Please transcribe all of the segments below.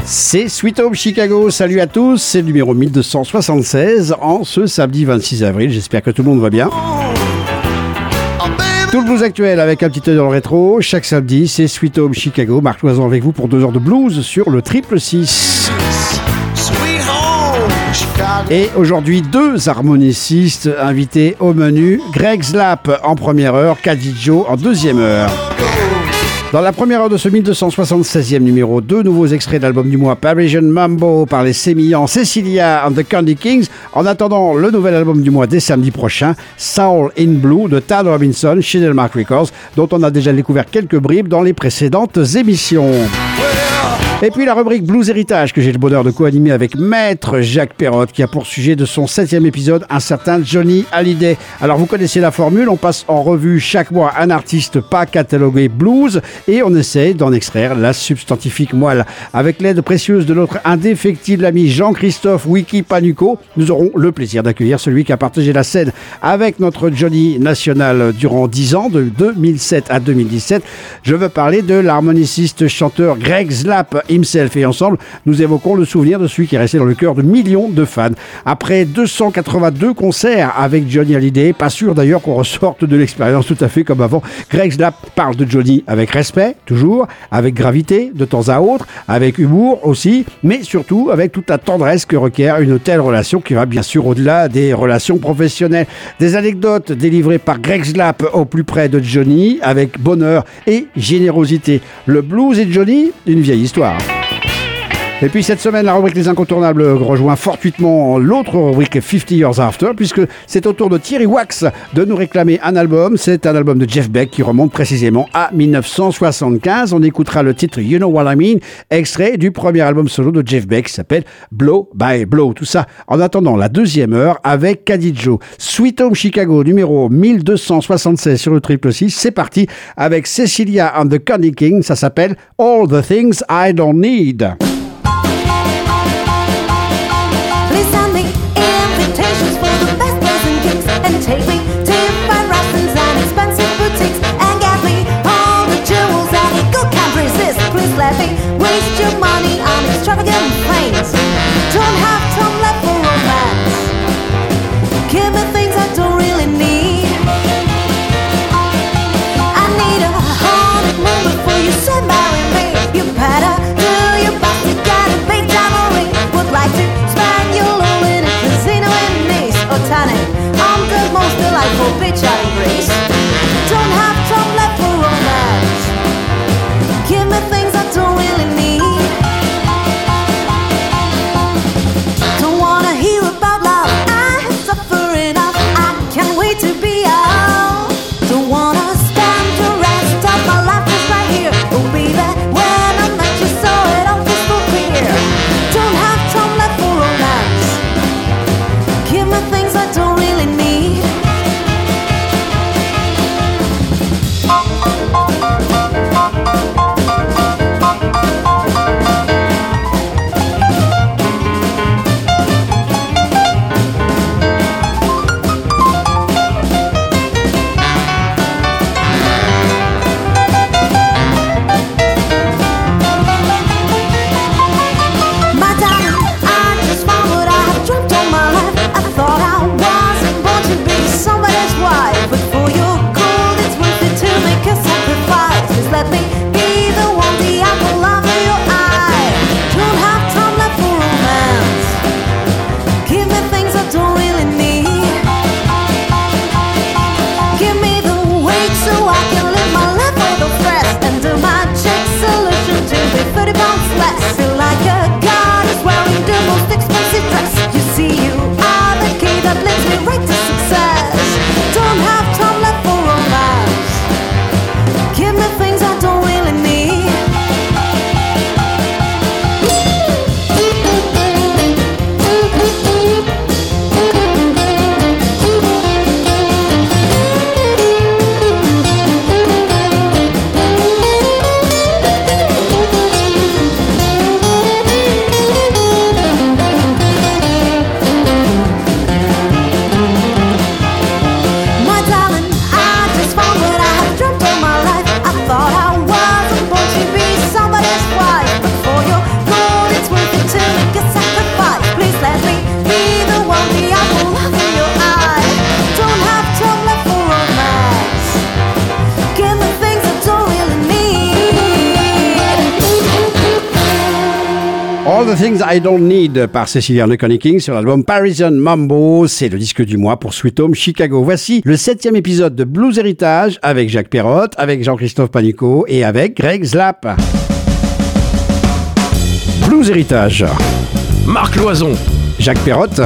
C'est Sweet Home Chicago, salut à tous, c'est le numéro 1276 en ce samedi 26 avril, j'espère que tout le monde va bien. Tout le blues actuel avec un petit œil dans le rétro, chaque samedi c'est Sweet Home Chicago, Marc Loison avec vous pour 2 heures de blues sur le 666. Et aujourd'hui, 2 harmonicistes invités au menu, Greg Slap en première heure, Caddy Joe en deuxième heure. Dans la première heure de ce 1276e numéro, 2 nouveaux extraits de l'album du mois, Parisian Mambo par les sémillants Cecilia and the Candy Kings. En attendant, le nouvel album du mois dès samedi prochain, Soul in Blue de Tad Robinson chez Delmark Records, dont on a déjà découvert quelques bribes dans les précédentes émissions. Et puis la rubrique Blues Héritage que j'ai le bonheur de co-animer avec Maître Jacques Perrotte qui a pour sujet de son 7e épisode un certain Johnny Hallyday. Alors vous connaissez la formule, on passe en revue chaque mois un artiste pas catalogué blues et on essaie d'en extraire la substantifique moelle. Avec l'aide précieuse de notre indéfectible ami Jean-Christophe Wiki Panuco, nous aurons le plaisir d'accueillir celui qui a partagé la scène avec notre Johnny national durant 10 ans, de 2007 à 2017. Je veux parler de l'harmoniciste chanteur Greg Slap himself, et ensemble nous évoquons le souvenir de celui qui est resté dans le cœur de millions de fans. Après 282 concerts avec Johnny Hallyday, pas sûr d'ailleurs qu'on ressorte de l'expérience tout à fait comme avant. Greg Slap parle de Johnny avec respect, toujours, avec gravité de temps à autre, avec humour aussi, mais surtout avec toute la tendresse que requiert une telle relation qui va bien sûr au-delà des relations professionnelles. Des anecdotes délivrées par Greg Slap au plus près de Johnny avec bonheur et générosité. Le blues et Johnny, une vieille histoire. Et puis cette semaine, la rubrique Les Incontournables rejoint fortuitement l'autre rubrique 50 Years After, puisque c'est au tour de Thierry Wax de nous réclamer un album. C'est un album de Jeff Beck qui remonte précisément à 1975. On écoutera le titre You Know What I Mean, extrait du premier album solo de Jeff Beck qui s'appelle Blow by Blow. Tout ça en attendant la deuxième heure avec Caddy Joe. Sweet Home Chicago numéro 1276 sur le 666. C'est parti avec Cecilia and the Candy King. Ça s'appelle All the Things I Don't Need. Take me to fine restaurants and expensive boutiques and get me all the jewels that ego can't resist. Please let me waste your money on extravagant things. Don't have time left for romance. Give me things I don't really need. I need a honeymoon before you say marry me. You better do your best to get a big diamond ring. Would like to spend your loan in a casino in Nice or Titanic. Most delightful beach out in Greece. Don't have time left for romance. Give me things I don't really need. Don't wanna hear about love. I have suffered enough. I can't wait to be out. Don't wanna spend the rest of my life just right here. We'll be there when I met you, so it all crystal clear. Don't have time left for romance. Give me things I don't really need. the Things I Don't Need par Cecilia Connie King sur l'album Parisian Mambo. C'est le disque du mois pour Sweet Home Chicago. Voici le 7e épisode de Blues Héritage avec Jacques Perrotte, avec Jean-Christophe Panicot et avec Greg Zlap. Blues Héritage. Marc Loison. Jacques Perrotte.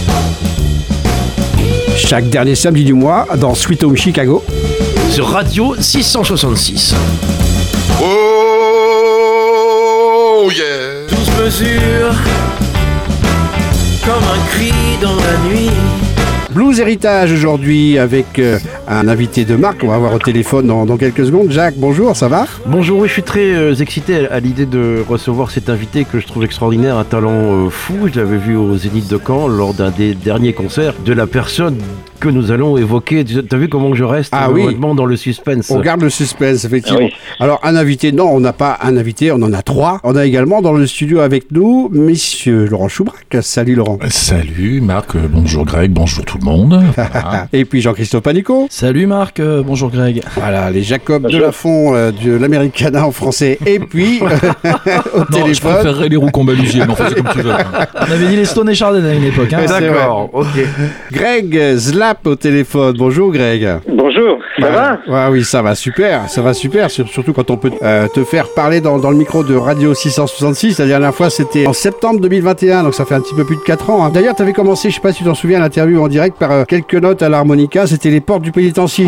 Chaque dernier samedi du mois dans Sweet Home Chicago. Sur Radio 666. Oh yeah. Tout se mesure comme un cri dans la nuit. Blues Héritage aujourd'hui avec un invité de marque. On va avoir au téléphone dans quelques secondes. Jacques, bonjour, ça va? Bonjour, oui, je suis très excité à l'idée de recevoir cet invité que je trouve extraordinaire, un talent fou. Je l'avais vu au Zénith de Caen lors d'un des derniers concerts de la personne que nous allons évoquer. T'as vu comment je reste vraiment dans le suspense? On garde le suspense, effectivement. Ah oui. Alors, un invité, non, on n'a pas un invité, on en a 3. On a également dans le studio avec nous, monsieur Laurent Choubrac. Salut Laurent. Salut Marc, bonjour Greg, bonjour tout le monde. Voilà. Et puis Jean-Christophe Panicot. Salut Marc, bonjour Greg. Voilà, les Jacob de Lafont de l'Americana en français. Et puis, au Non, téléphone. je préférerais les Roucombalusiers, mais enfin c'est comme tu veux. On avait dit les Stone et Chardin à une époque. Hein. C'est D'accord, ok. Greg Zlap au téléphone. Bonjour Greg. Bonjour, ça va? Ouais, oui, ça va super, surtout quand on peut te faire parler dans le micro de Radio 666. La dernière fois, c'était en septembre 2021, donc ça fait un petit peu plus de 4 ans. Hein. D'ailleurs, tu avais commencé, je sais pas si tu t'en souviens, l'interview en direct par quelques notes à l'harmonica, c'était les portes du pénitencier.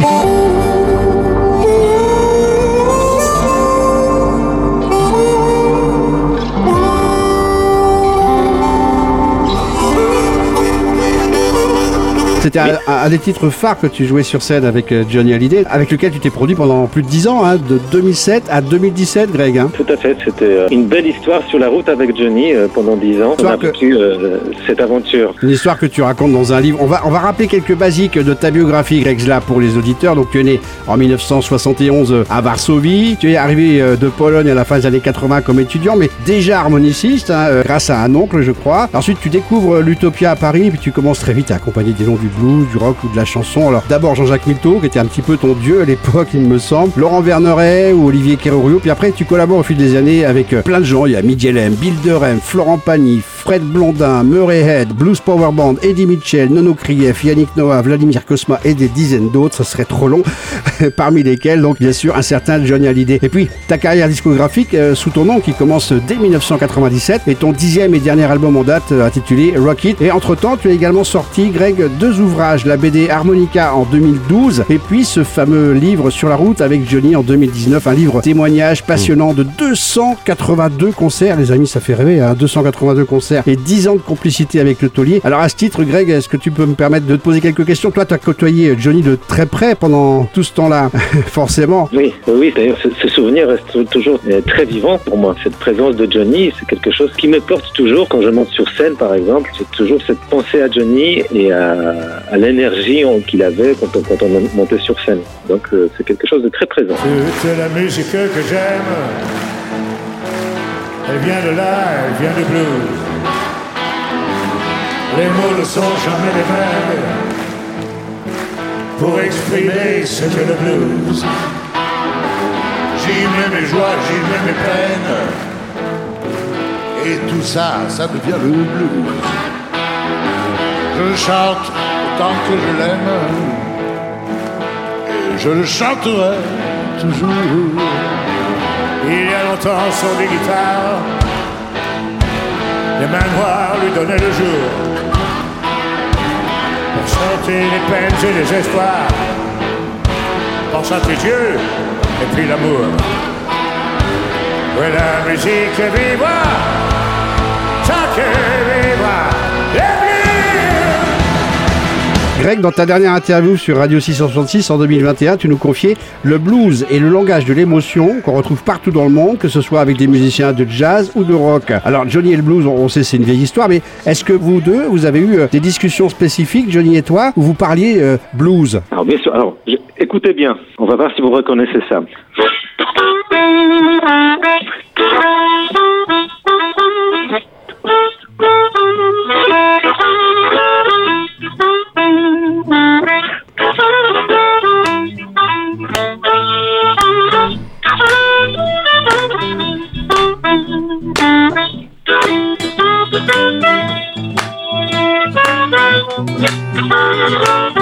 C'était un des titres phares que tu jouais sur scène avec Johnny Hallyday, avec lequel tu t'es produit pendant plus de 10 ans, hein, de 2007 à 2017, Greg. Hein. Tout à fait, c'était une belle histoire sur la route avec Johnny pendant 10 ans. On a vécu cette aventure. Une histoire que tu racontes dans un livre. On va rappeler quelques basiques de ta biographie, Greg Zlap, pour les auditeurs. Donc tu es né en 1971 à Varsovie. Tu es arrivé de Pologne à la fin des années 80 comme étudiant, mais déjà harmoniciste, hein, grâce à un oncle, je crois. Ensuite, tu découvres l'Utopia à Paris, puis tu commences très vite à accompagner des noms du blues, du rock ou de la chanson. Alors d'abord Jean-Jacques Milteau, qui était un petit peu ton dieu à l'époque, il me semble, Laurent Verneret ou Olivier Kerrourio, puis après tu collabores au fil des années avec plein de gens. Il y a Miguel Lem, Bill Derem, Florent Pagny, Fred Blondin, Murray Head, Blues Power Band, Eddie Mitchell, Nono Krief, Yannick Noah, Vladimir Kosma et des dizaines d'autres, ça serait trop long, parmi lesquels donc bien sûr un certain Johnny Hallyday. Et puis ta carrière discographique sous ton nom qui commence dès 1997 et ton 10e et dernier album en date intitulé Rock It. Et entre-temps tu as également sorti, Greg, 2 ouvrages, la BD Harmonica en 2012 et puis ce fameux livre Sur la route avec Johnny en 2019, un livre témoignage passionnant de 282 concerts, les amis, ça fait rêver, hein, 282 concerts et 10 ans de complicité avec le taulier. Alors à ce titre, Greg, est-ce que tu peux me permettre de te poser quelques questions? Toi, tu as côtoyé Johnny de très près pendant tout ce temps-là, forcément. Oui, d'ailleurs ce souvenir reste toujours très vivant pour moi. Cette présence de Johnny, c'est quelque chose qui me porte toujours quand je monte sur scène par exemple. J'ai toujours cette pensée à Johnny et à l'énergie qu'il avait quand on montait sur scène. Donc c'est quelque chose de très présent. Toute la musique que j'aime, elle vient de là, elle vient du blues. Les mots ne sont jamais les mêmes pour exprimer ce qu'est le blues. J'y mets mes joies, j'y mets mes peines, et tout ça, ça devient le blues. Je chante autant que je l'aime, et je le chanterai toujours. Il y a longtemps sur des guitares, les mains noires lui donnaient le jour pour chanter les peines et les espoirs, pour chanter Dieu et puis l'amour. Oui, la musique viva, tant que viva, Greg, dans ta dernière interview sur Radio 666 en 2021, tu nous confiais le blues et le langage de l'émotion qu'on retrouve partout dans le monde, que ce soit avec des musiciens de jazz ou de rock. Alors Johnny et le blues, on sait c'est une vieille histoire, mais est-ce que vous deux, vous avez eu des discussions spécifiques, Johnny et toi, où vous parliez blues? Alors bien sûr, écoutez bien, on va voir si vous reconnaissez ça.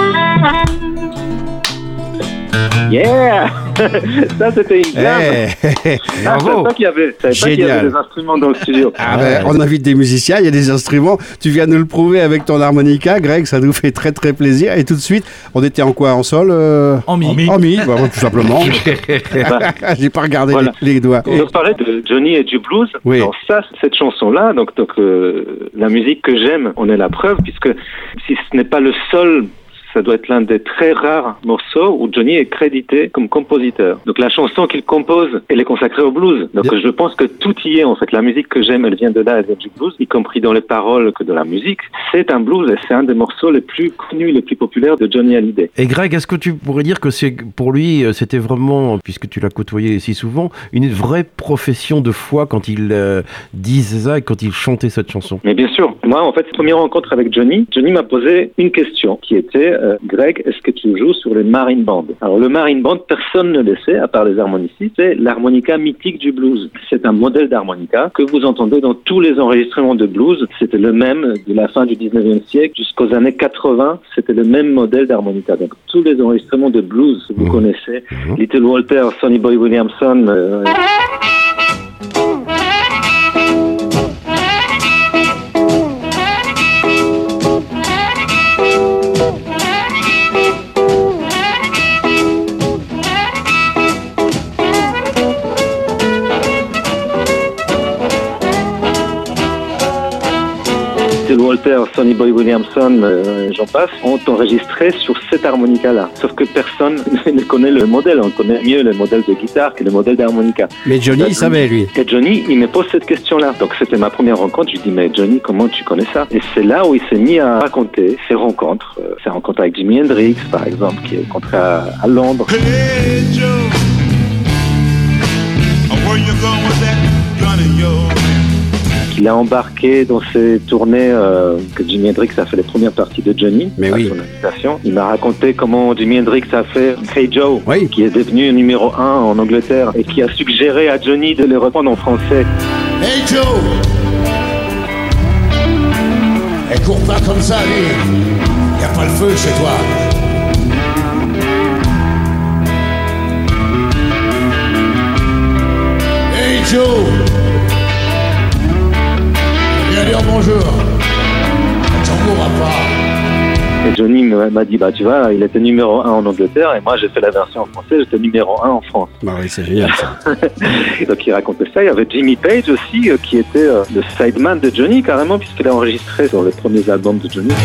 Yeah. Ça, c'était une gamme. Eh, Ah, je savais pas qu'il y avait, je savais pas qu'il y Génial. avait des instruments dans le studio. Ah ben, on invite des musiciens, il y a des instruments. Tu viens nous le prouver avec ton harmonica, Greg, ça nous fait très très plaisir. Et tout de suite, on était en quoi? En sol En mi. En mi, bah, tout simplement. J'ai pas regardé Voilà. les doigts. On parlait de Johnny et du blues. Oui. Alors ça, cette chanson-là, donc la musique que j'aime, on est la preuve, puisque si ce n'est pas le seul, ça doit être l'un des très rares morceaux où Johnny est crédité comme compositeur. Donc la chanson qu'il compose, elle est consacrée au blues. Donc je pense que tout y est en fait. La musique que j'aime, elle vient de là, elle vient du blues, y compris dans les paroles que de la musique. C'est un blues et c'est un des morceaux les plus connus, les plus populaires de Johnny Hallyday. Et Greg, est-ce que tu pourrais dire que pour lui, c'était vraiment, puisque tu l'as côtoyé si souvent, une vraie profession de foi quand il disait ça et quand il chantait cette chanson? Mais bien sûr, moi en fait, première rencontre avec Johnny m'a posé une question qui était Greg, est-ce que tu joues sur les marine bands? Alors le marine band, personne ne le sait à part les harmonicistes, c'est l'harmonica mythique du blues. C'est un modèle d'harmonica que vous entendez dans tous les enregistrements de blues. C'était le même de la fin du 19e siècle jusqu'aux années 80, c'était le même modèle d'harmonica. Donc tous les enregistrements de blues que vous connaissez, Little Walter, Sonny Boy Williamson, Walter, Sonny Boy Williamson, j'en passe, ont enregistré sur cette harmonica-là. Sauf que personne ne connaît le modèle. On connaît mieux le modèle de guitare que le modèle d'harmonica. Mais Johnny, il savait, lui. Et Johnny, il me pose cette question-là. Donc c'était ma première rencontre. Je lui dis, mais Johnny, comment tu connais ça? Et c'est là où il s'est mis à raconter ses rencontres. Ses rencontres avec Jimi Hendrix, par exemple, qui est rencontré à Londres. Hey Joe, where you going with that gun of yours? Il a embarqué dans ses tournées que Jimi Hendrix a fait les premières parties de Johnny. Mais oui. Son invitation. Il m'a raconté comment Jimi Hendrix a fait Hey Joe, Oui. qui est devenu numéro 1 en Angleterre et qui a suggéré à Johnny de le reprendre en français. Hey Joe! Elle court pas comme ça, lui. Y a pas le feu chez toi. Hey Joe! Viens dire bonjour. T'en mourras pas. Et Johnny m'a dit, bah tu vois, il était numéro 1 en Angleterre et moi j'ai fait la version en français, j'étais numéro 1 en France. Bah oui, c'est génial ça. Et donc il racontait ça. Il y avait Jimmy Page aussi qui était le sideman de Johnny carrément puisqu'il a enregistré sur les premiers albums de Johnny.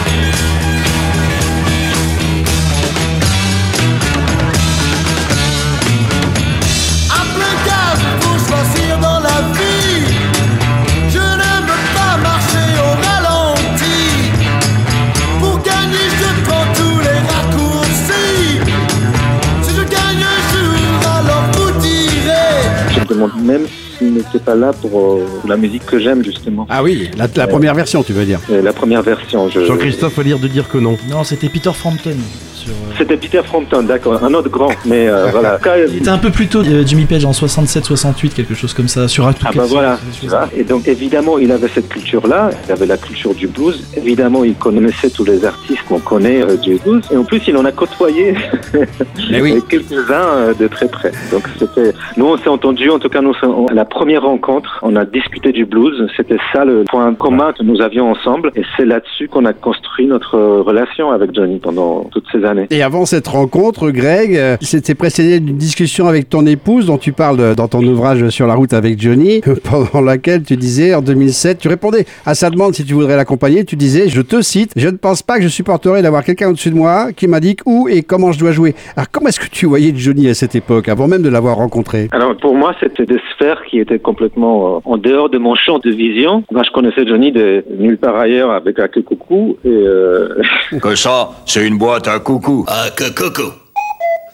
Je me demande même s'il n'était pas là pour la musique que j'aime justement. Ah oui, la première version, tu veux dire. La première version. Jean-Christophe a l'air de dire que non. Non, c'était Peter Frampton. C'était Peter Frampton, d'accord, un autre grand, mais voilà. Il était un peu plus tôt, Jimmy Page, en 67-68, quelque chose comme ça, sur Actu. Ah bah voilà, tu vois. Et donc évidemment il avait cette culture-là, il avait la culture du blues, évidemment il connaissait tous les artistes qu'on connaît du blues, et en plus il en a côtoyé Mais oui. quelques-uns de très près. Donc c'était, nous on s'est entendu, en tout cas nous, à la première rencontre, on a discuté du blues, c'était ça le point commun que nous avions ensemble, et c'est là-dessus qu'on a construit notre relation avec Johnny pendant toutes ces années. Et avant cette rencontre, Greg, c'était précédé d'une discussion avec ton épouse dont tu parles dans ton ouvrage Sur la route avec Johnny, pendant laquelle tu disais en 2007, tu répondais à sa demande si tu voudrais l'accompagner, tu disais, je te cite, je ne pense pas que je supporterais d'avoir quelqu'un au-dessus de moi qui m'indique où et comment je dois jouer. Alors comment est-ce que tu voyais Johnny à cette époque, avant même de l'avoir rencontré? Alors pour moi c'était des sphères qui étaient complètement en dehors de mon champ de vision. Moi je connaissais Johnny de nulle part ailleurs avec un coucou et Que ça, c'est une boîte à coucou. Ah, que coucou.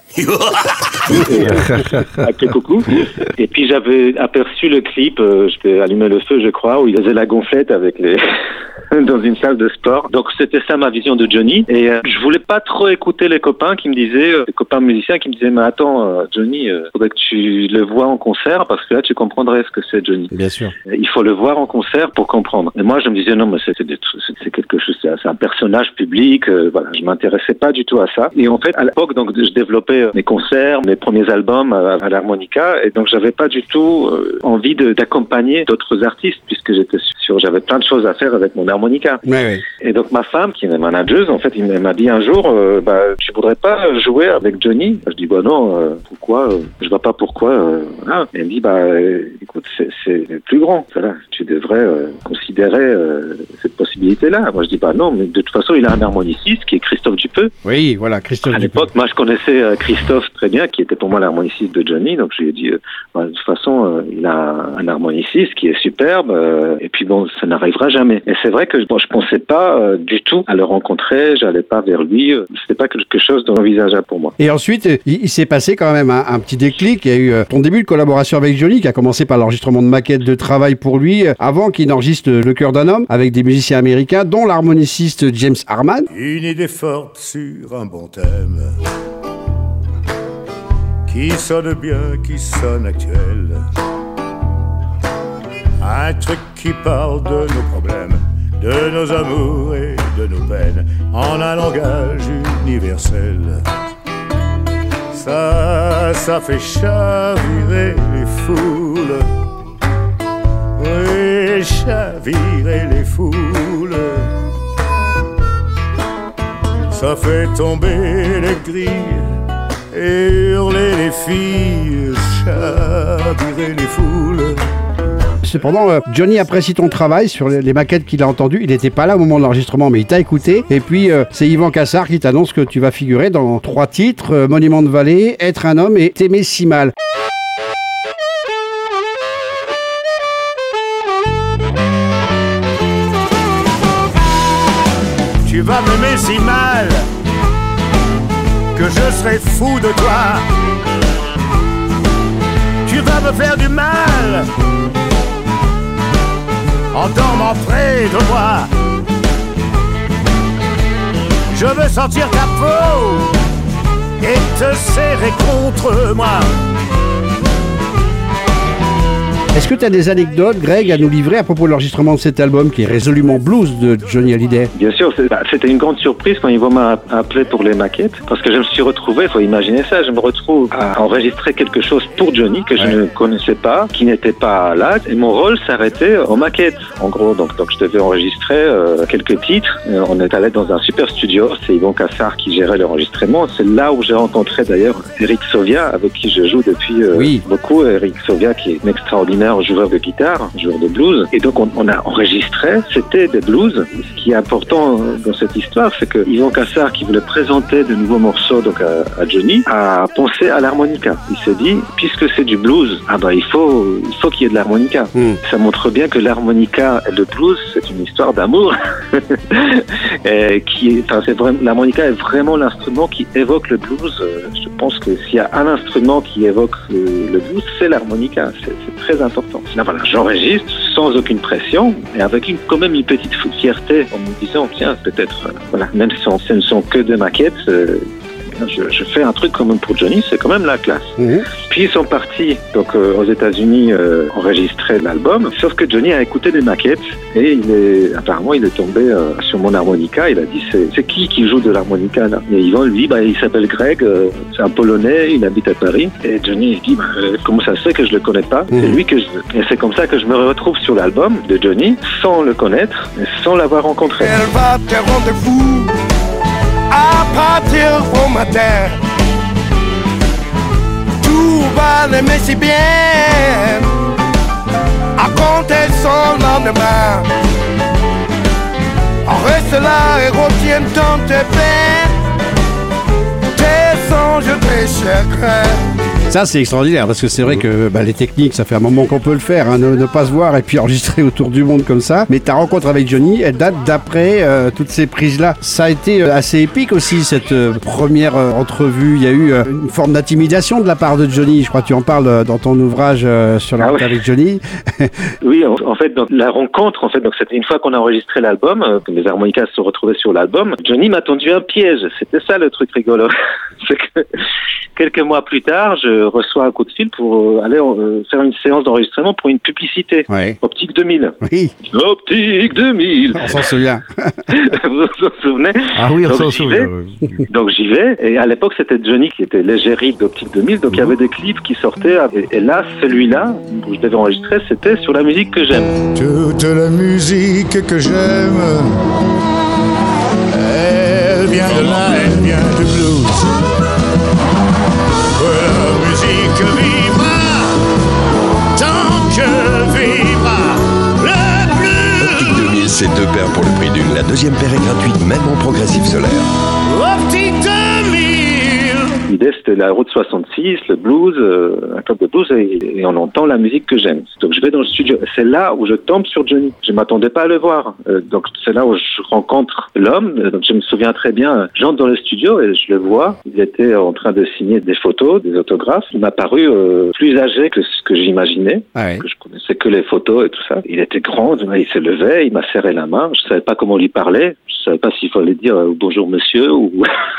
Appelé coucou. Et puis j'avais aperçu le clip, je vais allumer le feu je crois, où il faisait la gonflette avec les... dans une salle de sport. Donc c'était ça ma vision de Johnny. Et je voulais pas trop écouter les copains qui me disaient, les copains musiciens qui me disaient, mais attends Johnny, faudrait que tu le vois en concert parce que là tu comprendrais ce que c'est Johnny. Bien sûr. Il faut le voir en concert pour comprendre. Et moi je me disais non mais c'est quelque chose, c'est un personnage public, voilà, je m'intéressais pas du tout à ça. Et en fait à l'époque donc je développais mes concerts, mes premiers albums à l'harmonica et donc j'avais pas du tout envie d'accompagner d'autres artistes puisque j'avais plein de choses à faire avec mon harmonica. Ouais. Et donc ma femme qui est manageuse en fait elle m'a dit un jour tu voudrais pas jouer avec Johnny? Je dis non, pourquoi? Je vois pas pourquoi. Voilà. Et elle me dit écoute c'est plus grand, voilà. Tu devrais considérer cette possibilité-là. Moi je dis non, mais de toute façon il a un harmoniciste qui est Christophe Dupeux. Oui, voilà, Christophe à l'époque moi je connaissais Christophe très bien qui était pour moi l'harmoniciste de Johnny, donc je lui ai dit de toute façon il a un harmoniciste qui est superbe et puis bon ça n'arrivera jamais. Et c'est vrai que je pensais pas du tout à le rencontrer, j'allais pas vers lui, c'était pas quelque chose d'envisageable pour moi. Et ensuite, il s'est passé quand même un petit déclic. Il y a eu ton début de collaboration avec Johnny qui a commencé par l'enregistrement de maquettes de travail pour lui avant qu'il n'enregistre Le cœur d'un homme avec des musiciens américains dont l'harmoniciste James Harman. Une idée forte sur un bon thème qui sonne bien, qui sonne actuel. Un truc qui parle de nos problèmes, de nos amours et de nos peines, en un langage universel. Ça fait chavirer les foules. Oui, chavirer les foules. Ça fait tomber les grilles et hurler les filles, chavirer les foules. Cependant, Johnny apprécie ton travail sur les maquettes qu'il a entendues. Il n'était pas là au moment de l'enregistrement, mais il t'a écouté. Et puis, c'est Yvan Cassard qui t'annonce que tu vas figurer dans 3 titres, Monument de vallée, Être un homme et T'aimer si mal. Tu vas m'aimer si mal que je serai fou de toi. Tu vas me faire du mal en dormant près de moi. Je veux sentir ta peau et te serrer contre moi. Est-ce que tu as des anecdotes, Greg, à nous livrer à propos de l'enregistrement de cet album qui est résolument blues de Johnny Hallyday? Bien sûr, c'était une grande surprise quand Yvan m'a appelé pour les maquettes parce que je me suis retrouvé, il faut imaginer ça, je me retrouve à enregistrer quelque chose pour Johnny que je ne connaissais pas, qui n'était pas là, et mon rôle s'arrêtait aux maquettes, en gros. Donc je devais enregistrer quelques titres. On est allé dans un super studio, c'est Yvan Cassard qui gérait l'enregistrement. C'est là où j'ai rencontré d'ailleurs Eric Sovia, avec qui je joue depuis beaucoup. Eric Sovia qui est un extraordinaire joueur de guitare, joueur de blues. Et donc on a enregistré, c'était des blues. Ce qui est important dans cette histoire, c'est que Yvan Cassard, qui voulait présenter de nouveaux morceaux donc à Johnny, a pensé à l'harmonica. Il s'est dit, puisque c'est du blues, il faut qu'il y ait de l'harmonica. Ça montre bien que l'harmonica et le blues, c'est une histoire d'amour. L'harmonica est vraiment l'instrument qui évoque le blues. Je pense que s'il y a un instrument qui évoque le blues, c'est l'harmonica. C'est très important. Là, voilà, j'enregistre sans aucune pression et avec quand même une petite fierté en me disant, tiens, peut-être, même si ce ne sont que 2 maquettes, je fais un truc quand même pour Johnny, c'est quand même la classe. Puis ils sont partis donc aux États-Unis enregistrer l'album, sauf que Johnny a écouté des maquettes et apparemment il est tombé sur mon harmonica. Il a dit c'est qui joue de l'harmonica là? Et Yvan lui il s'appelle Greg, c'est un Polonais, il habite à Paris. Et Johnny dit comment ça se fait que je le connais pas? C'est lui que je veux. Et c'est comme ça que je me retrouve sur l'album de Johnny sans le connaître et sans l'avoir rencontré. Elle va te rendre fou à partir au matin. Tout va l'aimer si bien à compter son lendemain. Reste là et retiens dans tes peines, tes songes, tes chagrins. Ça, c'est extraordinaire parce que c'est vrai que les techniques, ça fait un moment qu'on peut le faire, hein, ne pas se voir et puis enregistrer autour du monde comme ça. Mais ta rencontre avec Johnny, elle date d'après toutes ces prises-là. Ça a été assez épique aussi, cette première entrevue. Il y a eu une forme d'intimidation de la part de Johnny. Je crois que tu en parles dans ton ouvrage sur la route avec Johnny. Oui, en fait, donc, la rencontre, en fait, donc c'était une fois qu'on a enregistré l'album, que les harmonicas se retrouvaient sur l'album. Johnny m'a tendu un piège. C'était ça le truc rigolo. C'est que quelques mois plus tard, je reçois un coup de fil pour aller faire une séance d'enregistrement pour une publicité. Ouais. Optique 2000. Oui. Optique 2000. On s'en souvient. Vous vous en souvenez? Ah oui, on s'en souvient. Donc j'y vais. Et à l'époque, c'était Johnny qui était l'égérie d'Optique 2000. Donc il y avait des clips qui sortaient. Et là, celui-là, où je devais enregistrer, c'était sur la musique que j'aime. Toute la musique que j'aime, elle vient de là, elle vient du blues. La musique vivra tant que vivra le blues. Optique 2000, c'est 2 paires pour le prix d'une. La deuxième paire est gratuite, même en progressif solaire. Optique 2000. L'idée, c'était la route 66, le blues, un club de blues, et on entend la musique que j'aime. Donc je vais dans le studio. C'est là où je tombe sur Johnny. Je m'attendais pas à le voir. Donc c'est là où je rencontre l'homme. Donc je me souviens très bien. J'entre dans le studio et je le vois. Il était en train de signer des photos, des autographes. Il m'a paru plus âgé que ce que j'imaginais. Ah ouais. Que je connaissais que les photos et tout ça. Il était grand. Il se levait. Il m'a serré la main. Je savais pas comment lui parler. Je savais pas s'il fallait dire bonjour monsieur ou...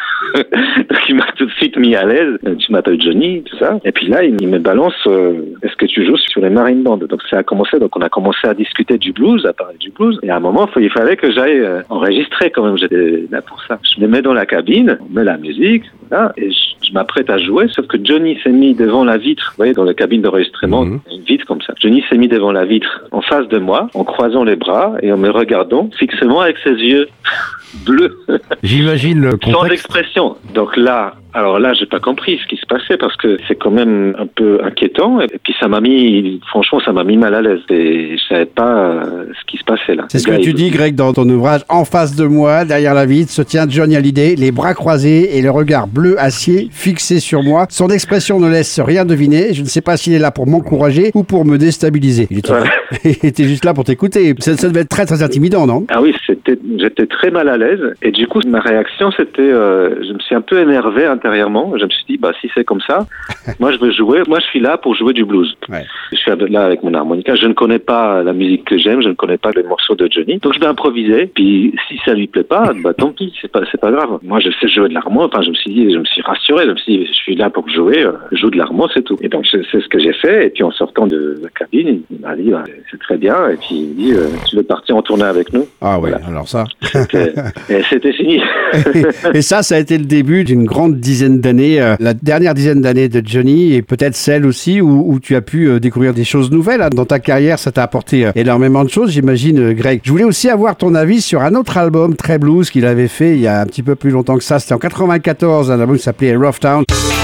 Donc il m'a tout de suite mis à l'aise. Tu m'appelles Johnny, tout ça. Et puis là, il me balance est-ce que tu joues sur les Marine Band? Donc ça a commencé. Donc on a commencé à discuter du blues, à parler du blues. Et à un moment, il fallait que j'aille enregistrer quand même. J'étais là pour ça. Je me mets dans la cabine, on met la musique, voilà, et je m'apprête à jouer. Sauf que Johnny s'est mis devant la vitre. Vous voyez, dans la cabine d'enregistrement, une vitre comme ça. Johnny s'est mis devant la vitre, en face de moi, en croisant les bras et en me regardant fixement avec ses yeux bleus. J'imagine le contexte. Sans expression. Donc là, alors là, j'ai pas compris ce qui se passait parce que c'est quand même un peu inquiétant. Et puis ça m'a mis mal à l'aise. Et je savais pas ce qui se passait là. C'est ce que tu dis, Greg, dans ton ouvrage. En face de moi, derrière la vitre, se tient Johnny Hallyday, les bras croisés et le regard bleu acier fixé sur moi. Son expression ne laisse rien deviner. Je ne sais pas s'il est là pour m'encourager ou pour me déstabiliser. Il était juste là pour t'écouter. Ça devait être très très intimidant, non? Ah oui, j'étais très mal à l'aise. Et du coup, ma réaction, c'était, je me suis un peu énervé intérieurement. Je me suis dit, si c'est comme ça, moi je veux jouer. Moi, je suis là pour jouer du blues. Ouais. Je suis là avec mon harmonica. Je ne connais pas la musique que j'aime. Je ne connais pas les morceaux de Johnny. Donc, je vais improviser. Puis, si ça lui plaît pas, tant pis. C'est pas grave. Moi, je sais jouer de l'harmonie. Enfin, je me suis rassuré. Je me suis dit, je suis là pour jouer. Je joue de l'harmonie, c'est tout. Et donc, c'est ce que j'ai fait. Et puis, en sortant de la cabine, il m'a dit, c'est très bien. Et puis, il dit, tu veux partir en tournée avec nous? Ah ouais, voilà. Alors ça. C'était fini. Et ça a été le début d'une grande dizaine d'années, la dernière dizaine d'années de Johnny, et peut-être celle aussi où tu as pu découvrir des choses nouvelles. Dans ta carrière, ça t'a apporté énormément de choses, j'imagine, Greg. Je voulais aussi avoir ton avis sur un autre album très blues qu'il avait fait il y a un petit peu plus longtemps que ça. C'était en 94, un album qui s'appelait Rough Town.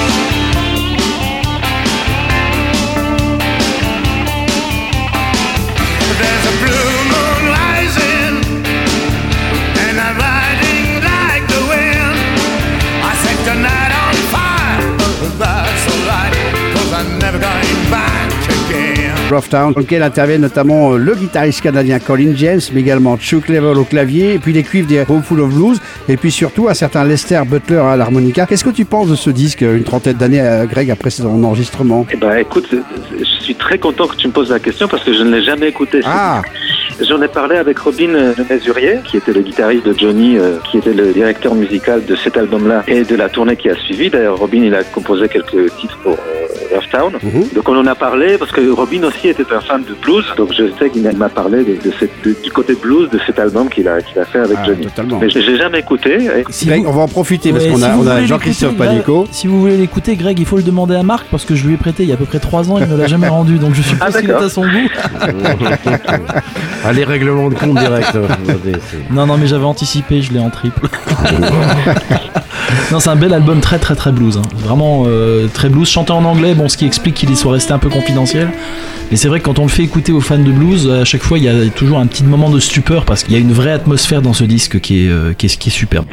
Rough Town, dans lequel interviennent notamment le guitariste canadien Colin James, mais également Chuck Leavell au clavier, et puis les cuivres des Roomful of Blues, et puis surtout un certain Lester Butler à l'harmonica. Qu'est-ce que tu penses de ce disque, une trentaine d'années, Greg, après son enregistrement? Écoute, je suis très content que tu me poses la question parce que je ne l'ai jamais écouté. Ah. J'en ai parlé avec Robin Le Mesurier, qui était le guitariste de Johnny, qui était le directeur musical de cet album-là et de la tournée qui a suivi. D'ailleurs, Robin, il a composé quelques titres pour Rough Town. Donc on en a parlé parce que Robin aussi était un fan de blues. Donc je sais qu'il m'a parlé du côté blues de cet album qu'il a fait avec Johnny. Totalement. Mais je l'ai jamais écouté. Greg, on va en profiter parce qu'on a Jean-Christophe Panico. Si vous voulez l'écouter, Greg, il faut le demander à Marc parce que je lui ai prêté il y a à peu près 3 ans, il ne l'a jamais rendu. Donc je suis pas sûr qu'il est à son goût. Allez, règlement de compte direct. Non, mais j'avais anticipé, je l'ai en triple. Non, c'est un bel album très très très blues, hein. Vraiment très blues, chanté en anglais, ce qui explique qu'il soit resté un peu confidentiel. Mais c'est vrai que quand on le fait écouter aux fans de blues, à chaque fois il y a toujours un petit moment de stupeur parce qu'il y a une vraie atmosphère dans ce disque qui est superbe.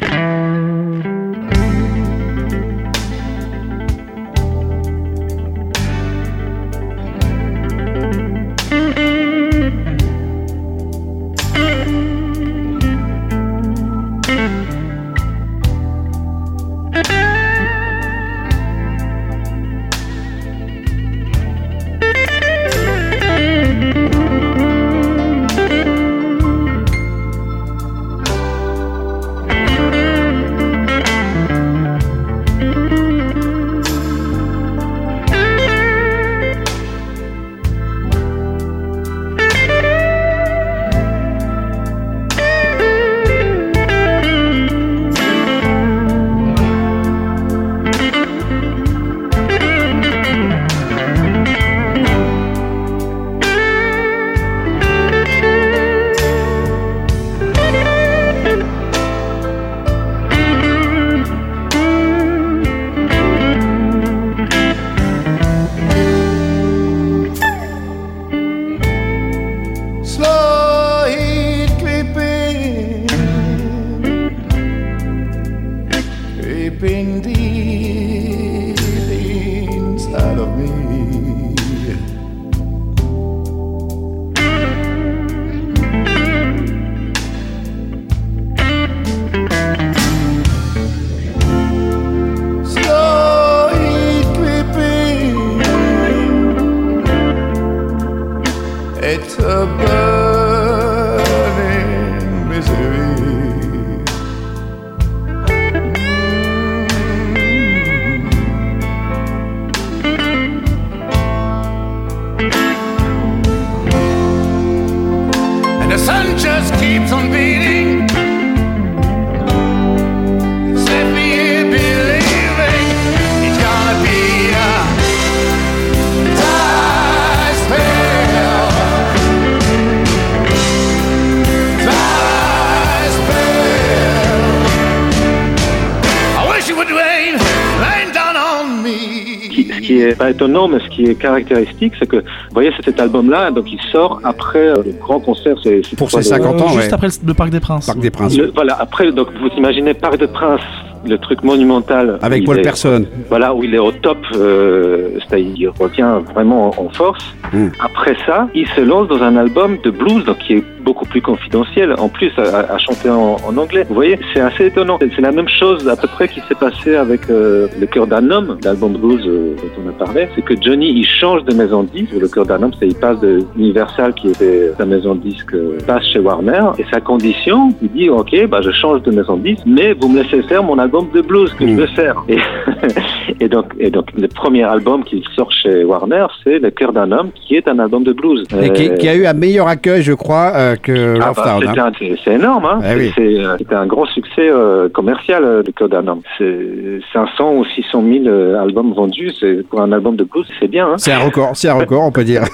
qui est pas étonnant, mais ce qui est caractéristique, c'est que, vous voyez, cet album-là, donc il sort après le grand concert. Pour ses 50 ans, juste après le Parc des Princes. Parc des Princes. Voilà, après, donc vous imaginez Parc des Princes, le truc monumental. Avec Paul Persson. Voilà, où il est au top, il revient vraiment en force. Après ça, il se lance dans un album de blues, donc qui est beaucoup plus confidentiel, en plus à chanter en anglais. Vous voyez, c'est assez étonnant. C'est la même chose à peu près qui s'est passé avec Le Cœur d'un Homme, l'album blues dont on a parlé. C'est que Johnny, il change de maison de disque. Le Cœur d'un Homme, il passe de Universal, qui était sa maison de disque, passe chez Warner. Et sa condition, il dit, ok, je change de maison de disque, mais vous me laissez faire mon album de blues que je veux faire. Et donc, le premier album qu'il sort chez Warner, c'est Le Cœur d'un Homme, qui est un album de blues. Et qui a eu un meilleur accueil, je crois, que Love Town. C'est énorme, hein. Oui. C'était un gros succès commercial, Le Cœur d'un Homme. C'est 500 ou 600 000 albums vendus. Pour un album de blues, c'est bien. Hein. C'est un record, on peut dire.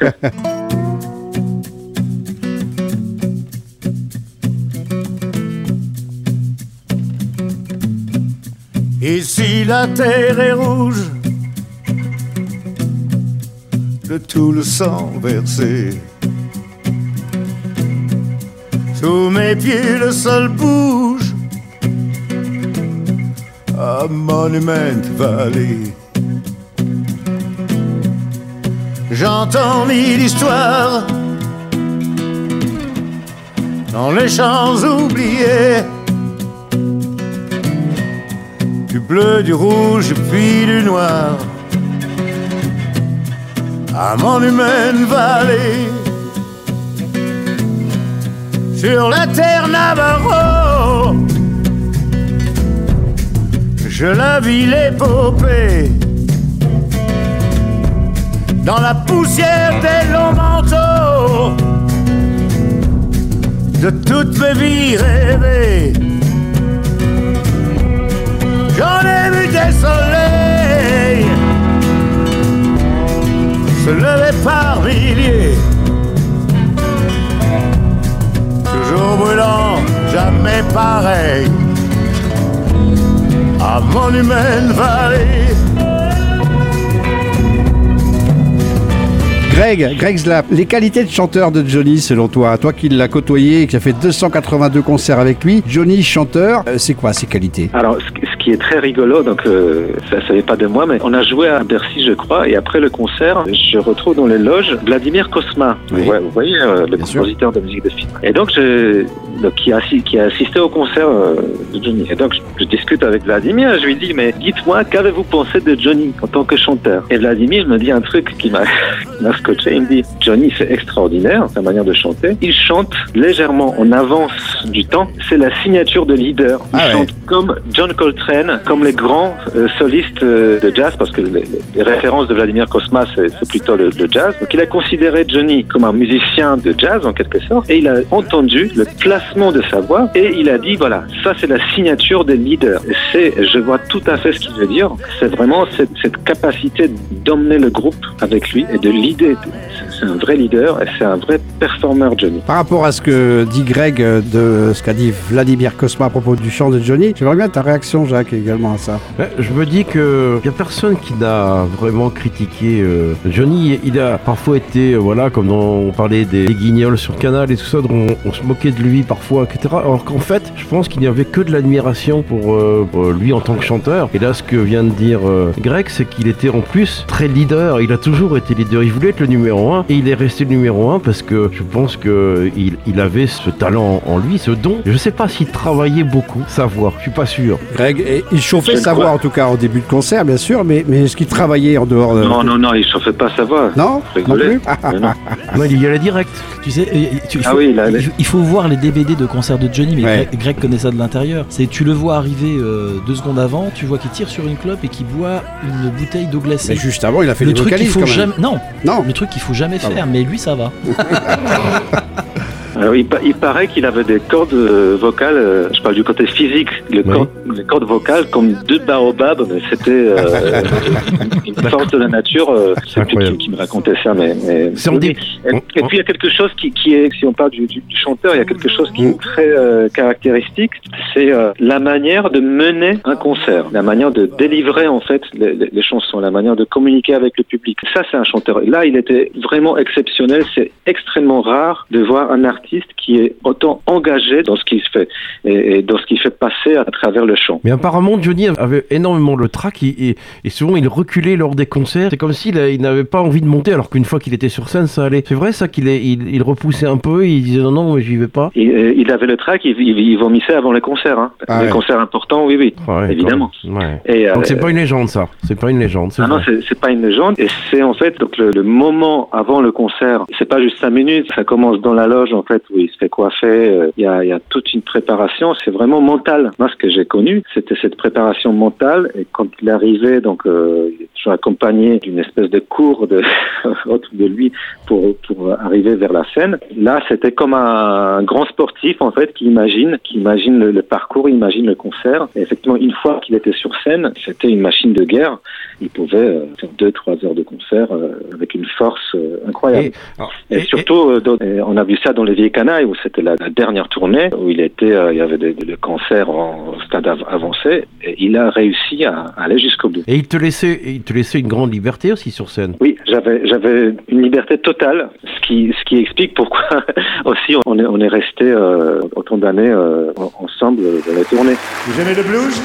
Ici la terre est rouge de tout le sang versé. Sous mes pieds le sol bouge à Monument Valley. J'entends mille histoires dans les champs oubliés, du bleu, du rouge puis du noir à Monument Valley. Sur la terre Navajo, je la vis l'épopée. Dans la poussière des longs manteaux de toutes mes vies rêvées, j'en ai vu des soleils se lever par milliers, toujours brûlant, jamais pareil, à Monument Valley. Greg Slap, les qualités de chanteur de Johnny selon toi qui l'as côtoyé et qui a fait 282 concerts avec lui, Johnny chanteur, c'est quoi ses qualités? Alors, ce qui est très rigolo, donc ça n'est pas de moi, mais on a joué à Bercy, je crois, et après le concert, je retrouve dans les loges Vladimir Cosma, oui. Vous voyez, le compositeur de musique de film. Et donc, qui a assisté au concert de Johnny. Et donc, je discute avec Vladimir, je lui dis, mais dites-moi, qu'avez-vous pensé de Johnny en tant que chanteur? Et Vladimir me dit un truc qui m'a scotché, il me dit, Johnny, c'est extraordinaire, sa manière de chanter. Il chante légèrement en avance du temps, c'est la signature de leader. Il chante comme John Coltrane, comme les grands solistes de jazz, parce que les références de Vladimir Cosma, c'est plutôt le jazz. Donc il a considéré Johnny comme un musicien de jazz, en quelque sorte, et il a entendu le placement de sa voix, et il a dit, voilà, ça c'est la signature des leaders. Et je vois tout à fait ce qu'il veut dire. C'est vraiment cette capacité d'emmener le groupe avec lui et de leader. C'est un vrai leader et c'est un vrai performeur, Johnny. Par rapport à ce que dit Greg de ce qu'a dit Vladimir Cosma à propos du chant de Johnny, j'aimerais bien ta réaction, Jacques, également à ça. Je me dis que y a personne qui n'a vraiment critiqué Johnny. Il a parfois été, comme on parlait des Guignols sur Canal et tout ça, on se moquait de lui parfois, etc. Alors qu'en fait, je pense qu'il n'y avait que de l'admiration pour lui en tant que chanteur. Et là, ce que vient de dire Greg, c'est qu'il était en plus très leader. Il a toujours été leader. Il voulait être le numéro 1 et il est resté le numéro 1 parce que je pense qu'il avait ce talent en lui, ce don. Je ne sais pas s'il travaillait beaucoup sa voix, je suis pas sûr. Greg, il chauffait sa voix en tout cas au début de concert, bien sûr, mais est-ce qu'il travaillait en dehors de... Non, il chauffait pas sa voix. Non plus. Non, il y allait direct. Tu sais, il faut voir les DVD de concerts de Johnny, mais Greg connaît ça de l'intérieur. Tu le vois arriver 2 secondes avant, tu vois qu'il tire sur une clope et qu'il boit une bouteille d'eau glacée. Mais juste avant, il a fait des vocalises quand même. Non, le truc qu'il faut jamais faire, mais lui ça va. Alors, il paraît qu'il avait des cordes vocales, je parle du côté physique, les cordes vocales comme deux baobabs, mais c'était une force de la nature. C'est lui qui me racontait ça, mais et puis il y a quelque chose qui est, si on parle du chanteur, il y a quelque chose qui est très caractéristique, c'est la manière de mener un concert, la manière de délivrer en fait les chansons, la manière de communiquer avec le public. Ça, c'est un chanteur. Là, il était vraiment exceptionnel. C'est extrêmement rare de voir un artiste qui est autant engagé dans ce qu'il fait et dans ce qu'il fait passer à travers le chant. Mais apparemment, Johnny avait énormément le trac et souvent il reculait lors des concerts. C'est comme s'il n'avait pas envie de monter, alors qu'une fois qu'il était sur scène, ça allait. C'est vrai ça qu'il repoussait un peu, il disait non, j'y vais pas. Il avait le trac, il vomissait avant les concerts. Hein. Les concerts importants, oui, évidemment. Ouais. Donc c'est pas une légende ça. C'est pas une légende. Non, c'est pas une légende. Et c'est en fait donc le moment avant le concert. C'est pas juste 5 minutes. Ça commence dans la loge en fait où il se fait coiffer. Il y a toute une préparation. C'est vraiment mental. Moi, ce que j'ai connu, c'était cette préparation mentale. Et quand il arrivait, donc il est toujours accompagné d'une espèce de cour autour de lui pour arriver vers la scène. Là, c'était comme un grand sportif en fait qui imagine le parcours, imagine le concert. Et effectivement, une fois qu'il était sur scène, c'était une machine de guerre. Il pouvait faire 2-3 heures de concert avec une force incroyable. Et surtout, on a vu ça dans les Vieilles Canailles où c'était la dernière tournée où il y avait le cancer en stade avancé et il a réussi à aller jusqu'au bout. Et il te laissait une grande liberté aussi sur scène. Oui, j'avais une liberté totale, ce qui explique pourquoi aussi on est resté autant d'années ensemble dans la tournée. Vous aimez le blues?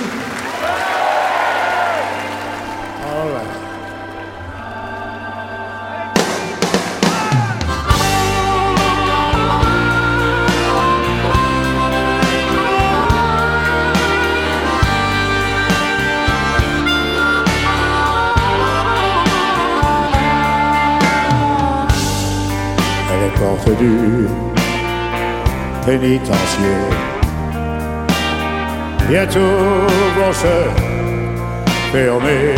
Porte du pénitencier. Bientôt vont se fermer.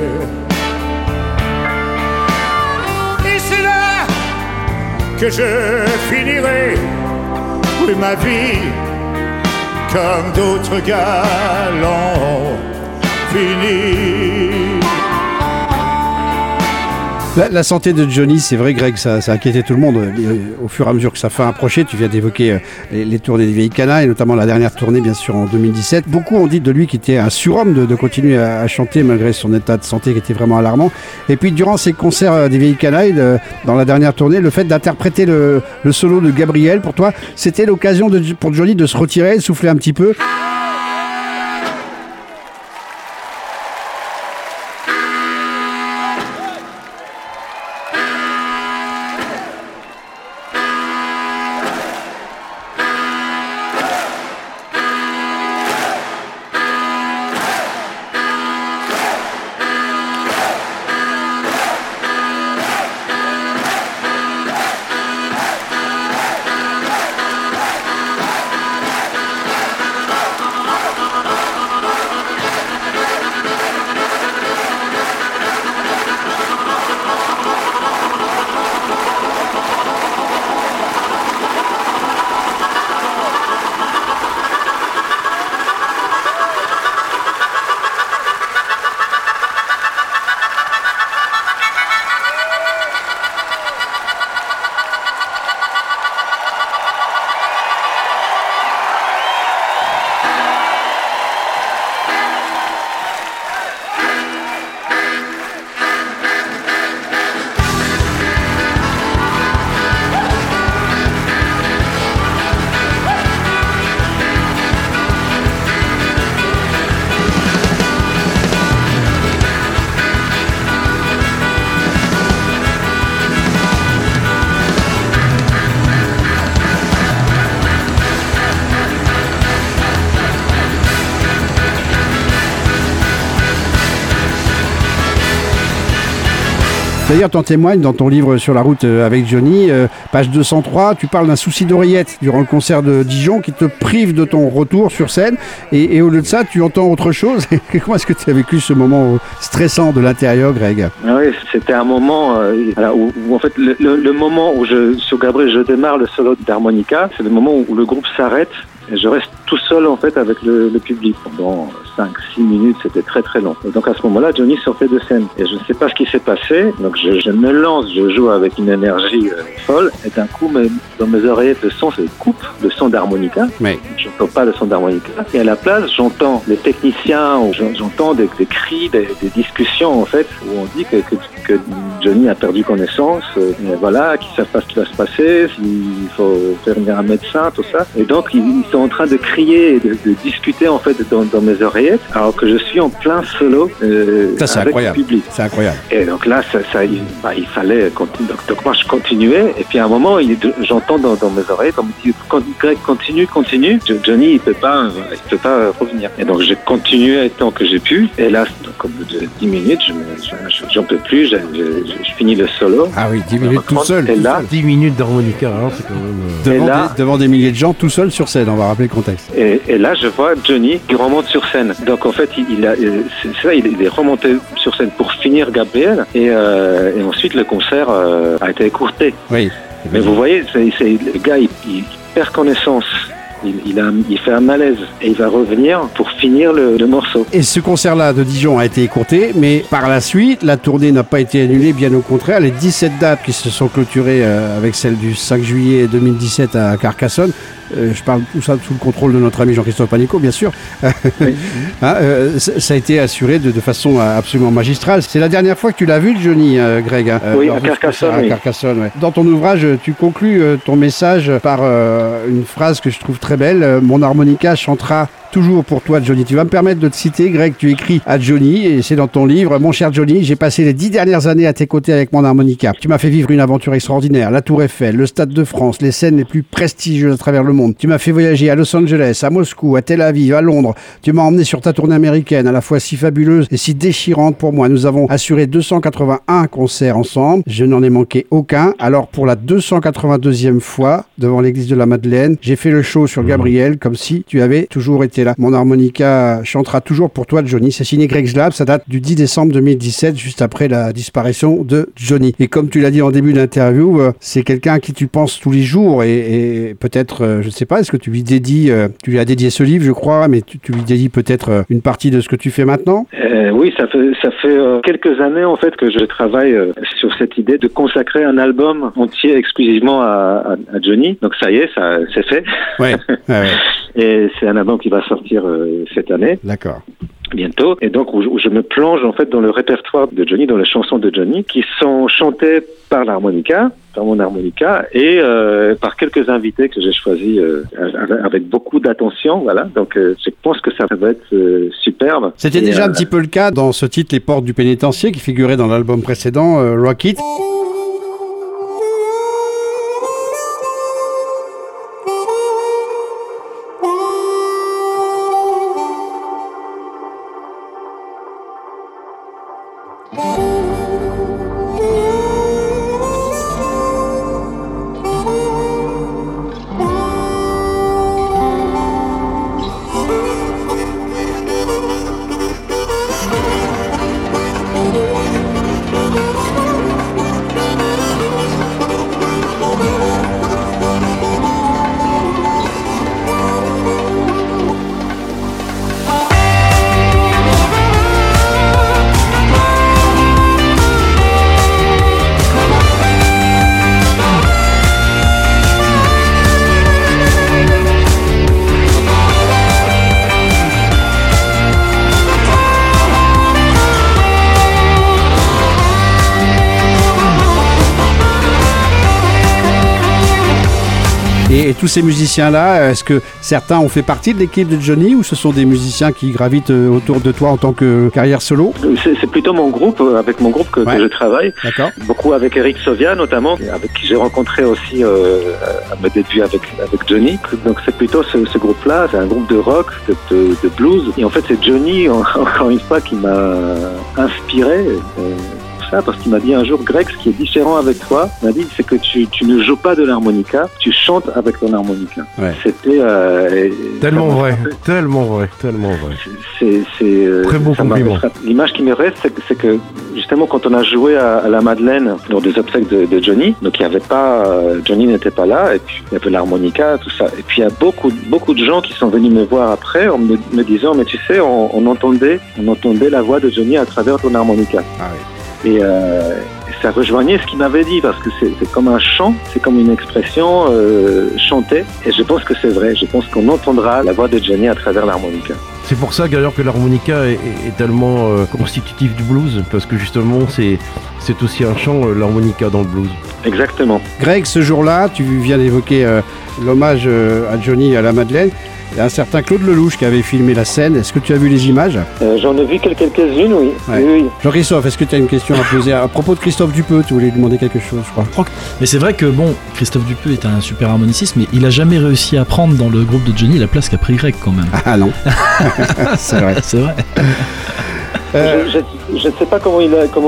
Et c'est là que je finirai, oui, ma vie comme d'autres gars l'ont fini. La santé de Johnny, c'est vrai, Greg, ça a inquiété tout le monde. Au fur et à mesure que sa fin approchait, tu viens d'évoquer les tournées des Vieilles Canailles, et notamment la dernière tournée, bien sûr, en 2017. Beaucoup ont dit de lui qu'il était un surhomme de continuer à chanter malgré son état de santé qui était vraiment alarmant. Et puis, durant ces concerts des Vieilles Canailles, dans la dernière tournée, le fait d'interpréter le solo de Gabriel, pour toi, c'était l'occasion pour Johnny de se retirer, de souffler un petit peu. D'ailleurs, tu en témoignes dans ton livre Sur la route avec Johnny, page 203, tu parles d'un souci d'oreillette durant le concert de Dijon qui te prive de ton retour sur scène et au lieu de ça, tu entends autre chose. Comment est-ce que tu as vécu ce moment stressant de l'intérieur, Greg? Ah oui, c'était un moment où en fait le moment où sur Gabriel je démarre le solo d'harmonica, c'est le moment où le groupe s'arrête et je reste tout seul en fait avec le public pendant 5-6 minutes, c'était très très long. Et donc à ce moment-là, Johnny sortait de scène et je ne sais pas ce qui s'est passé. Donc je me lance, je joue avec une énergie folle et d'un coup dans mes oreillettes le son se coupe, le son d'harmonica. Oui. Je n'entends pas le son d'harmonica et à la place j'entends les techniciens, j'entends des cris, des discussions en fait où on dit que Johnny a perdu connaissance, et voilà, qu'ils ne savent pas ce qui va se passer, s'il faut faire venir un médecin, tout ça. Et donc ils sont en train de crier et de discuter en fait dans mes oreillettes alors que je suis en plein solo ça, c'est avec incroyable. le public. C'est incroyable. Et donc là, il fallait continuer. Donc moi, je continuais. Et puis à un moment, j'entends dans mes oreilles, on me dit Greg, continue. Johnny, il peut pas revenir. Et donc j'ai continué tant que j'ai pu. Et là, donc, au bout de 10 minutes, j'en peux plus. Je finis le solo. Ah oui, 10 minutes tout seul. Et là, 10 minutes d'harmonica, hein, c'est quand même... Devant des milliers de gens, tout seul sur scène, on va rappeler le contexte. Et là, je vois Johnny qui remonte sur scène. Donc en fait, il est remonté sur scène pour finir Gabriel. Et ensuite, le concert a été écourté. Oui. Mais vous voyez, le gars, il perd connaissance. Il fait un malaise et il va revenir pour finir le morceau. Et ce concert-là de Dijon a été écourté, mais par la suite, la tournée n'a pas été annulée, bien au contraire. Les 17 dates qui se sont clôturées avec celle du 5 juillet 2017 à Carcassonne, je parle tout ça sous le contrôle de notre ami Jean-Christophe Panicot, bien sûr. Oui. Ça a été assuré de façon absolument magistrale. C'est la dernière fois que tu l'as vu, Johnny, Greg. Oui, à Carcassonne. À Carcassonne, ouais. Dans ton ouvrage, tu conclus ton message par une phrase que je trouve très belle. Mon harmonica chantera toujours pour toi, Johnny. Tu vas me permettre de te citer, Greg, tu écris à Johnny, et c'est dans ton livre. Mon cher Johnny, j'ai passé les 10 dernières années à tes côtés avec mon harmonica. Tu m'as fait vivre une aventure extraordinaire. La Tour Eiffel, le Stade de France, les scènes les plus prestigieuses à travers le monde. Tu m'as fait voyager à Los Angeles, à Moscou, à Tel Aviv, à Londres. Tu m'as emmené sur ta tournée américaine, à la fois si fabuleuse et si déchirante pour moi. Nous avons assuré 281 concerts ensemble. Je n'en ai manqué aucun. Alors, pour la 282e fois, devant l'église de la Madeleine, j'ai fait le show sur Gabriel, comme si tu avais toujours été là. Mon harmonica chantera toujours pour toi, Johnny. C'est signé Greg Slap. Ça date du 10 décembre 2017, juste après la disparition de Johnny. Et comme tu l'as dit en début d'interview, c'est quelqu'un à qui tu penses tous les jours et peut-être, je ne sais pas, est-ce que tu lui dédies, tu lui as dédié ce livre, je crois, mais tu lui dédies peut-être une partie de ce que tu fais maintenant? Oui, ça fait quelques années en fait que je travaille sur cette idée de consacrer un album entier exclusivement à Johnny. Donc ça y est, ça c'est fait. Ouais. Et c'est un album qui va sortir cette année. D'accord. Bientôt. Et donc, où je me plonge en fait dans le répertoire de Johnny, dans les chansons de Johnny, qui sont chantées par l'harmonica, par mon harmonica, et par quelques invités que j'ai choisis avec beaucoup d'attention. Voilà. Donc, je pense que ça va être superbe. C'était déjà un petit peu le cas dans ce titre, Les Portes du Pénitencier, qui figurait dans l'album précédent, Rock It. Et tous ces musiciens-là, est-ce que certains ont fait partie de l'équipe de Johnny ou ce sont des musiciens qui gravitent autour de toi en tant que carrière solo? C'est plutôt mon groupe, avec mon groupe que je travaille. D'accord. Beaucoup avec Eric Sovia notamment, avec qui j'ai rencontré aussi à mes débuts avec Johnny. Donc c'est plutôt ce groupe-là, c'est un groupe de rock, de blues. Et en fait c'est Johnny, encore une fois, qui m'a inspiré. ça parce qu'il m'a dit un jour, Greg, ce qui est différent avec toi, il m'a dit, c'est que tu ne joues pas de l'harmonica, tu chantes avec ton harmonica. Ouais. C'était Tellement vrai, tellement vrai, tellement vrai. C'est très beau compliment. L'image qui me reste, c'est que justement quand on a joué à la Madeleine lors des obsèques de Johnny, donc il y avait pas, Johnny n'était pas là, et puis il y avait l'harmonica, tout ça. Et puis il y a beaucoup de gens qui sont venus me voir après en me disant, mais tu sais, on entendait la voix de Johnny à travers ton harmonica. Ah oui. Et ça rejoignait ce qu'il m'avait dit, parce que c'est comme un chant, c'est comme une expression chantée. Et je pense que c'est vrai, je pense qu'on entendra la voix de Johnny à travers l'harmonica. C'est pour ça d'ailleurs que l'harmonica est tellement constitutif du blues, parce que justement c'est aussi un chant, l'harmonica dans le blues. Exactement. Greg, ce jour-là, tu viens d'évoquer l'hommage à Johnny à la Madeleine. Il y a un certain Claude Lelouch qui avait filmé la scène. Est-ce que tu as vu les images ? J'en ai vu quelques-unes, oui. Ouais. Oui. Jean-Christophe, est-ce que tu as une question à poser à propos de Christophe Dupeux ? Tu voulais lui demander quelque chose, je crois. Mais c'est vrai que bon, Christophe Dupeux est un super harmoniciste, mais il a jamais réussi à prendre dans le groupe de Johnny la place qu'a pris Greg quand même. Ah non, c'est vrai. C'est vrai. Je ne sais pas comment il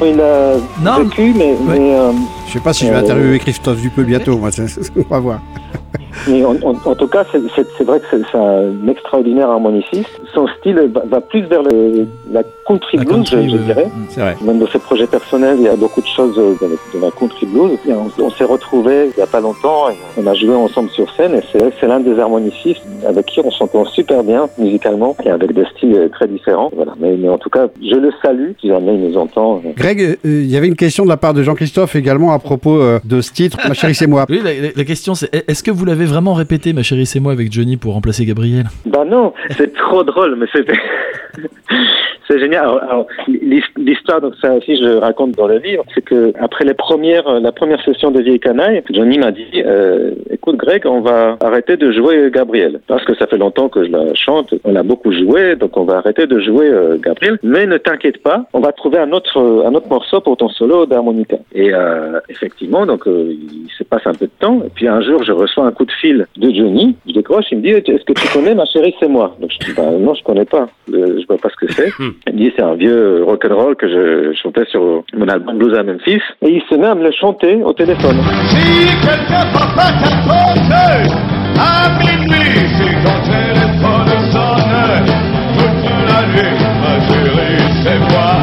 a vécu, mais je sais pas si je vais interviewer Christophe Dupeux bientôt, moi, on va voir. Mais en tout cas, c'est vrai que c'est un extraordinaire harmoniciste. Son style va plus vers la country blues, je dirais. C'est vrai. Même dans ses projets personnels, il y a beaucoup de choses de la country blues. Et on s'est retrouvés il n'y a pas longtemps, et on a joué ensemble sur scène, et c'est vrai que c'est l'un des harmonicistes avec qui on s'entend super bien musicalement, et avec des styles très différents. Voilà. Mais en tout cas, je le salue, si jamais il nous entend. Greg, il y avait une question de la part de Jean-Christophe également à propos de ce titre, Ma chérie c'est moi. Oui, la question c'est, est-ce que vous l'avez vraiment répété, Ma chérie c'est moi, avec Johnny pour remplacer Gabriel ? Bah non, c'est trop drôle, mais c'était... C'est génial. Alors, l'histoire, donc ça aussi je le raconte dans le livre, c'est que après la première session de Vieille Canaille, Johnny m'a dit écoute Greg, on va arrêter de jouer Gabriel, parce que ça fait longtemps que je la chante, on l'a beaucoup joué, donc on va arrêter de jouer Gabriel, mais ne t'inquiète pas, on va trouver un autre morceau pour ton solo d'harmonica. Et effectivement, donc il se passe un peu de temps, et puis un jour je reçois un coup de fil de Johnny, je décroche, il me dit est-ce que tu connais Ma chérie c'est moi? Donc je dis non, je connais pas, je vois pas ce que c'est. Il me dit c'est un vieux rock'n'roll que je chantais sur mon album Blues à Memphis, et il se met à me le chanter au téléphone. Si quelqu'un prend pas ta faute, à minuit, si ton téléphone sonne, toute la nuit, ma chérie, c'est moi.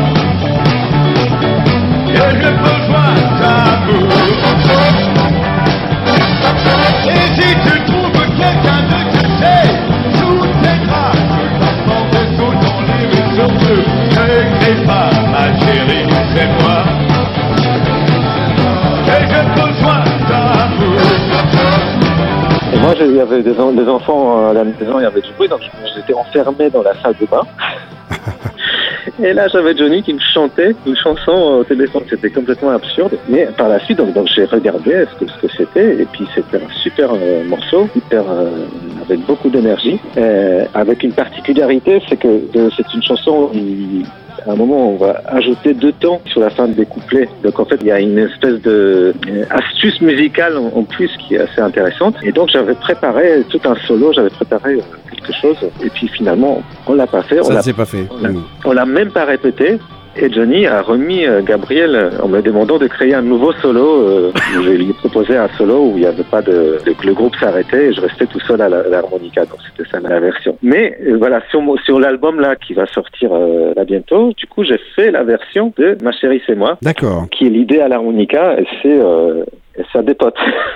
Et je peux joindre ta bouche. Et si tu trouves quelqu'un de touché, tout est grave, l'enfant de tout dans les rues surtout, ne crie pas, ma chérie, c'est moi. Et je peux joindre ta bouche. Et moi, il y avait des enfants à la maison, il y avait du bruit, donc j'étais enfermé dans la salle de bain. Et là, j'avais Johnny qui me chantait une chanson au téléphone. C'était complètement absurde. Mais par la suite, donc j'ai regardé ce que c'était. Et puis, c'était un super morceau, avec beaucoup d'énergie. Avec une particularité, c'est que c'est une chanson où à un moment, on va ajouter 2 temps sur la fin des couplets. Donc, en fait, il y a une espèce de astuce musicale en plus qui est assez intéressante. Et donc, j'avais préparé tout un solo, j'avais préparé quelque chose. Et puis, finalement, on l'a pas fait. Ça ne s'est pas fait. On l'a même pas répété. Et Johnny a remis Gabriel en me demandant de créer un nouveau solo. Je lui ai proposé un solo où il n'y avait pas le groupe s'arrêtait et je restais tout seul à l'harmonica. Donc c'était ça la version. Mais voilà, sur l'album là qui va sortir là bientôt, du coup j'ai fait la version de Ma chérie c'est moi. D'accord. Qui est l'idée à l'harmonica et ça dépote.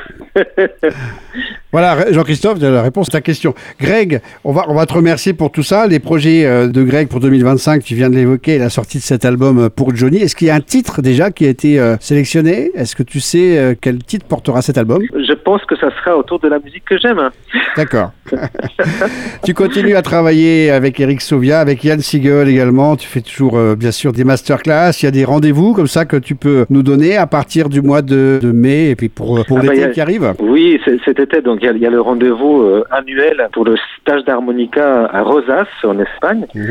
Voilà, Jean-Christophe, la réponse à ta question. Greg, on va te remercier pour tout ça. Les projets de Greg pour 2025, tu viens de l'évoquer, la sortie de cet album pour Johnny. Est-ce qu'il y a un titre déjà qui a été sélectionné? Est-ce que tu sais quel titre portera cet album? Je pense que ça sera autour de la musique que j'aime. D'accord. Tu continues à travailler avec Eric Sauvia, avec Yann Siegel également. Tu fais toujours, bien sûr, des masterclass. Il y a des rendez-vous comme ça que tu peux nous donner à partir du mois de mai et puis pour l'été qui arrive. Oui, cet été, donc il y a le rendez-vous annuel pour le stage d'harmonica à Rosas, en Espagne.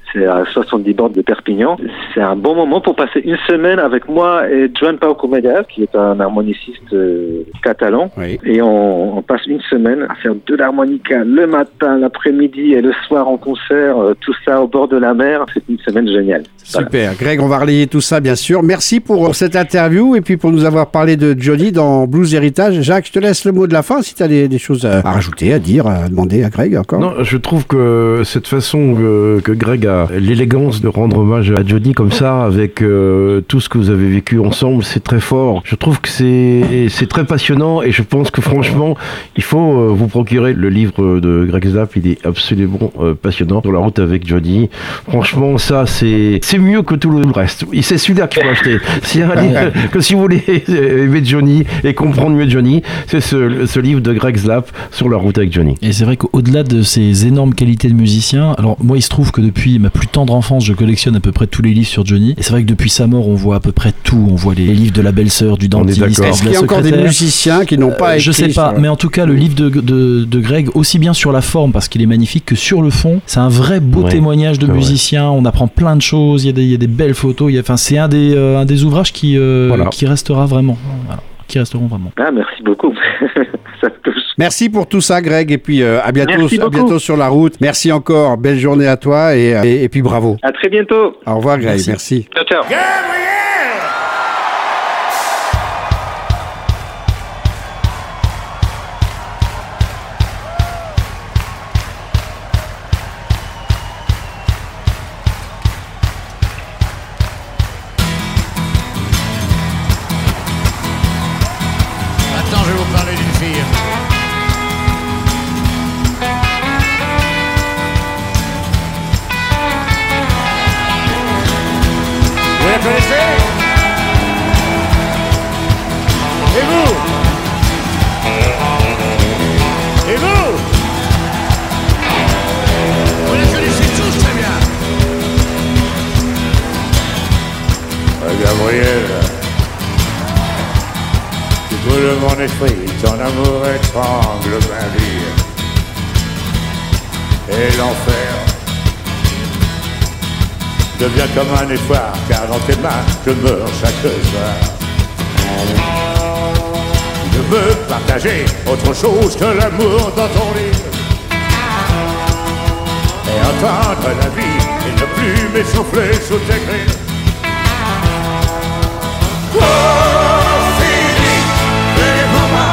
c'est à 70 bornes de Perpignan. C'est un bon moment pour passer une semaine avec moi et Joan Pau Comedia, qui est un harmoniciste catalan. Oui. Et on passe une semaine à faire de l'harmonica le matin, l'après-midi et le soir en concert, tout ça au bord de la mer. C'est une semaine géniale. Super. Greg, on va relayer tout ça, bien sûr. Merci pour cette interview et puis pour nous avoir parlé de Johnny dans Blues Héritage. Jacques, je te laisse le mot de la fin si tu as des choses à rajouter, à dire, à demander à Greg encore. Non, je trouve que cette façon que Greg a l'élégance de rendre hommage à Johnny comme ça, avec tout ce que vous avez vécu ensemble, c'est très fort. Je trouve que c'est très passionnant et je pense que franchement, il faut vous procurer le livre de Greg Slap. Il est absolument passionnant. Sur la route avec Johnny. Franchement, ça, c'est mieux que tout le reste. C'est celui-là qu'il faut acheter. S'il y a un livre que si vous voulez aimer Johnny et comprendre mieux Johnny, c'est ce livre de Greg Slap, Sur la route avec Johnny. Et c'est vrai qu'au-delà de ces énormes qualités de musicien, alors moi il se trouve que depuis ma plus tendre enfance, je collectionne à peu près tous les livres sur Johnny. Et c'est vrai que depuis sa mort, on voit à peu près tout. On voit les livres de la belle-sœur, du dentiste, de la Est-ce qu'il y a encore des musiciens qui n'ont pas écrit? Je sais pas, mais en tout cas le livre de Greg, aussi bien sur la forme parce qu'il est magnifique que sur le fond, c'est un vrai beau témoignage de musicien. On apprend plein de choses. Il y a des belles photos. C'est un des ouvrages qui restera vraiment. Voilà. Qui resteront vraiment. Ah, merci beaucoup. Ça me touche. Merci pour tout ça, Greg, et puis à bientôt sur la route. Merci encore, belle journée à toi et puis bravo. À très bientôt. Au revoir, Greg, merci. Ciao, ciao. Maintenant, je vais vous parler d'une fille. Vous la connaissez? Et vous? Et vous? Vous la connaissez tous très bien. Gabriel, tu brûles mon esprit, ton amour étrangle ma vie. Et l'enfer devient comme un effort, car dans tes mains, je meurs chaque soir. Je veux partager autre chose que l'amour dans ton lit. Et entendre la vie et ne plus m'essouffler sous tes griffes. Oh, Philippe, réponds-moi.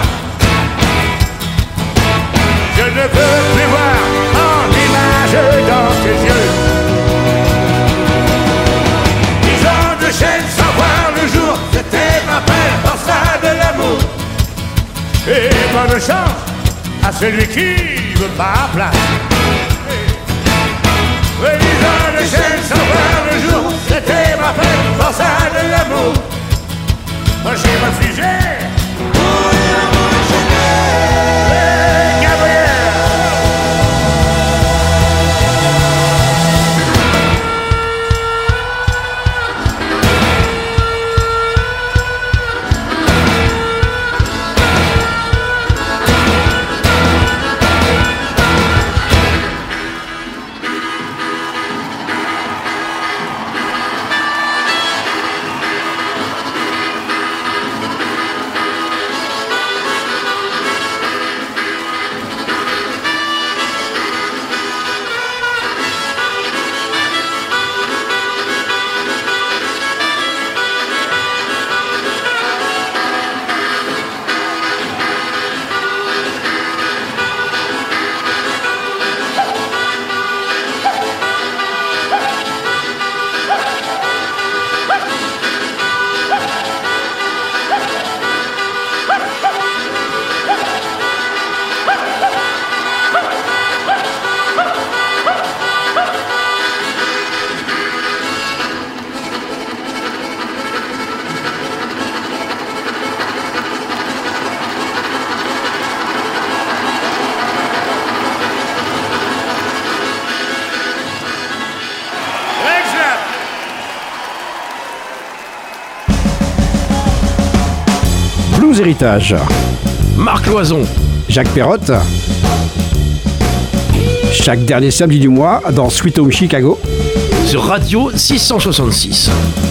Je ne veux plus voir mon image dans tes yeux. 10 ans de chaîne sans voir le jour, c'était ma peine, pour ça de l'amour. Et bonne chance à celui qui veut ma place. 10 ans de chaîne sans voir le jour, c'était ma peine, pour ça de l'amour. Moi j'ai m'affligé. Gabriel. Blues Héritage. Marc Loison. Jacques Perrotte. Chaque dernier samedi du mois dans Sweet Home Chicago. sur Radio 666.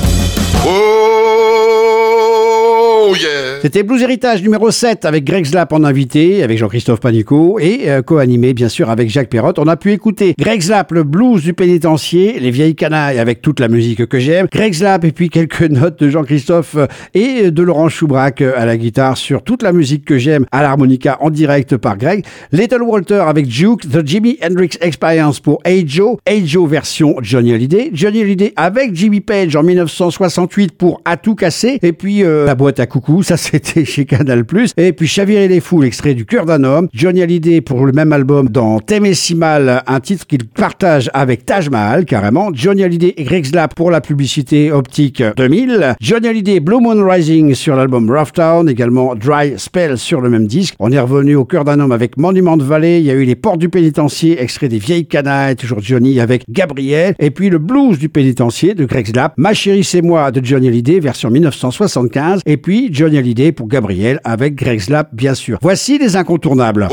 Oh yeah. C'était Blues Héritage numéro 7 avec Greg Slap en invité, avec Jean-Christophe Panico et co-animé bien sûr avec Jacques Perrotte. On a pu écouter Greg Slap, le blues du pénitencier, les vieilles canailles avec toute la musique que j'aime, Greg Slap et puis quelques notes de Jean-Christophe et de Laurent Choubrac à la guitare sur toute la musique que j'aime à l'harmonica en direct par Greg. Little Walter avec Duke, The Jimi Hendrix Experience pour Hey Joe version Johnny Hallyday, Johnny Hallyday avec Jimmy Page en 1968 pour À tout casser et puis la boîte à coucou, ça c'était chez Canal+. Et puis Chavirer les fous, l'extrait du Cœur d'un homme. Johnny Hallyday pour le même album dans T'aimer si mal, un titre qu'il partage avec Taj Mahal carrément. Johnny Hallyday et Greg Slap pour la publicité optique 2000. Johnny Hallyday, Blue Moon Rising sur l'album Rough Town, également Dry Spell sur le même disque. On est revenu au Cœur d'un homme avec Monument de Vallée. Il y a eu Les Portes du pénitencier, extrait des vieilles canailles, toujours Johnny avec Gabriel. Et puis le blues du pénitencier de Greg Slap. Ma chérie c'est moi de Johnny Hallyday, version 1975. Et puis Johnny Hallyday pour Gabriel avec Greg Slap bien sûr. Voici les incontournables.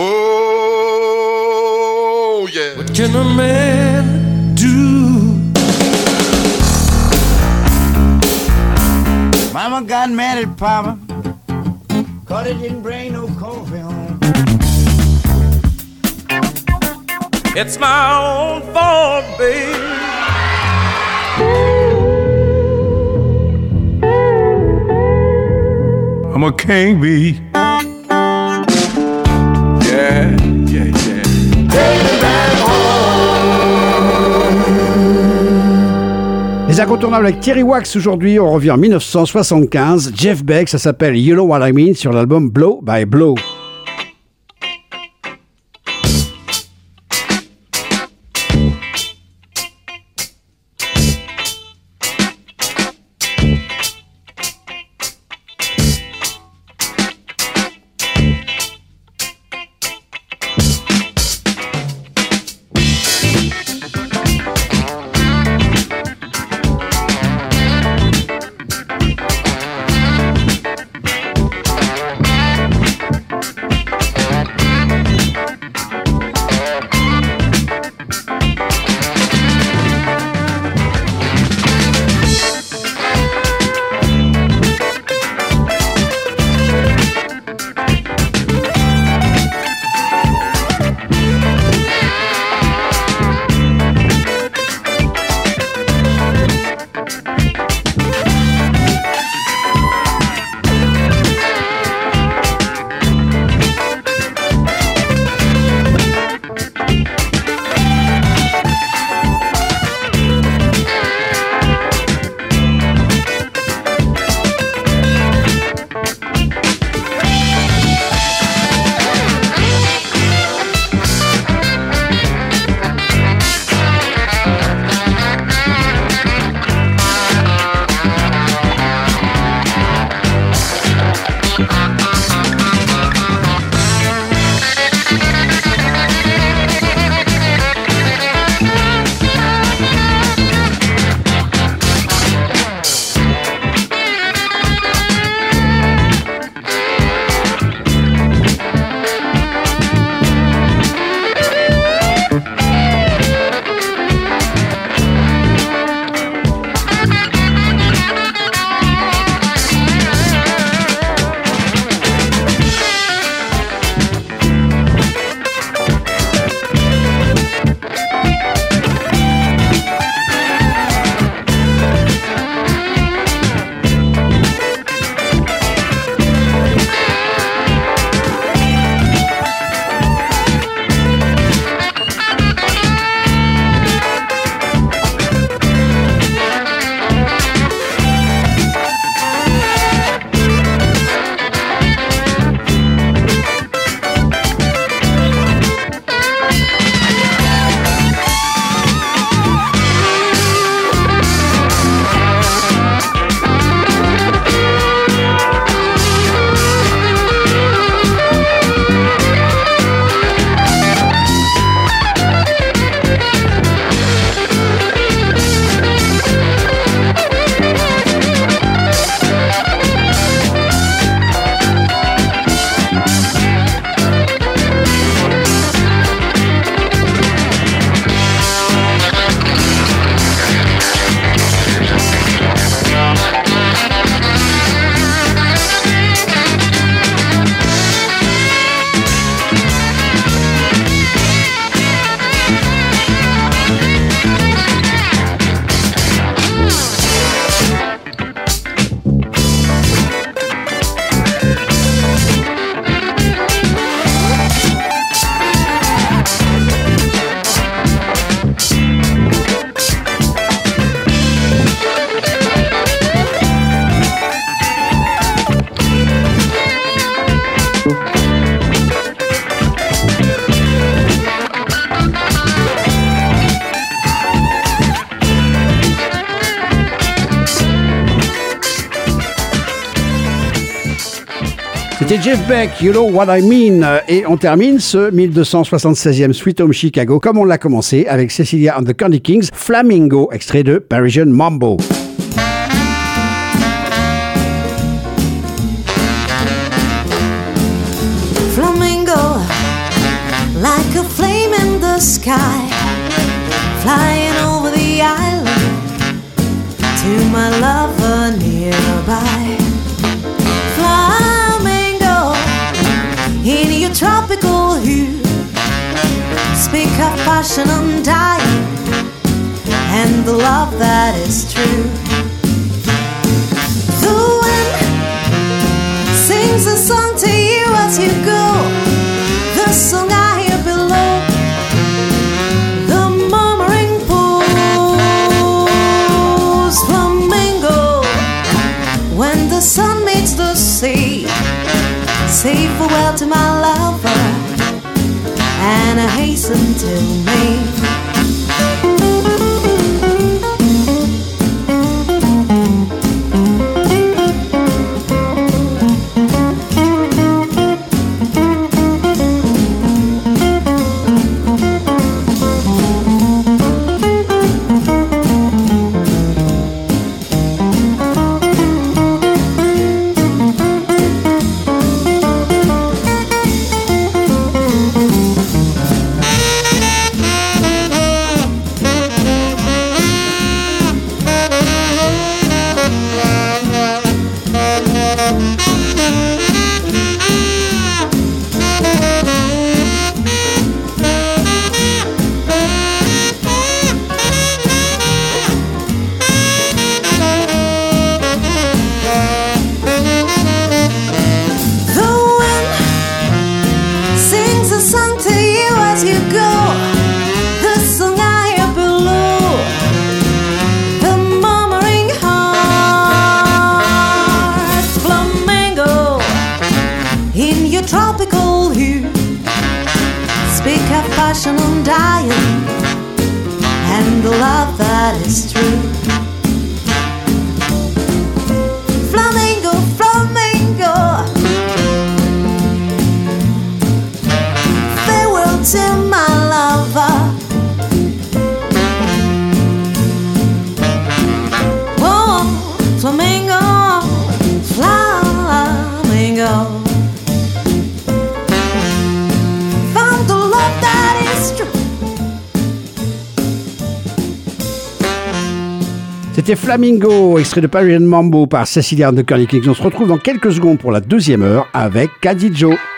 Oh yeah. What can a man do? Mama got mad at Papa, 'cause he didn't bring no coffee home. It's my own fault, babe. I'm a king bee. Yeah, yeah, yeah. Les incontournables avec Thierry Wax aujourd'hui, on revient en 1975. Jeff Beck, ça s'appelle You Know What I Mean sur l'album Blow by Blow. C'était Jeff Beck, You Know What I Mean. Et on termine ce 1276e Sweet Home Chicago comme on l'a commencé avec Cecilia and the Candy Kings, Flamingo, extrait de Parisian Mambo. Flamingo, like a flame in the sky, flying over the island to my lover nearby. Flamingo, in your tropical hue, speak of passion undying and the love that is true. The wind sings a song to you as you go, the song I hear below, the murmuring pools. Flamingo, when the sun meets the sea, say farewell to my lover and hasten to me. Tropical hue, speak of passion undying and the love that is true. Flamingo, flamingo, farewell to my lover. Oh, flamingo, flamingo. C'était Flamingo, extrait de Parisian Mambo par Cecilia and the Candy Kings. On se retrouve dans quelques secondes pour la deuxième heure avec Caddy Joe.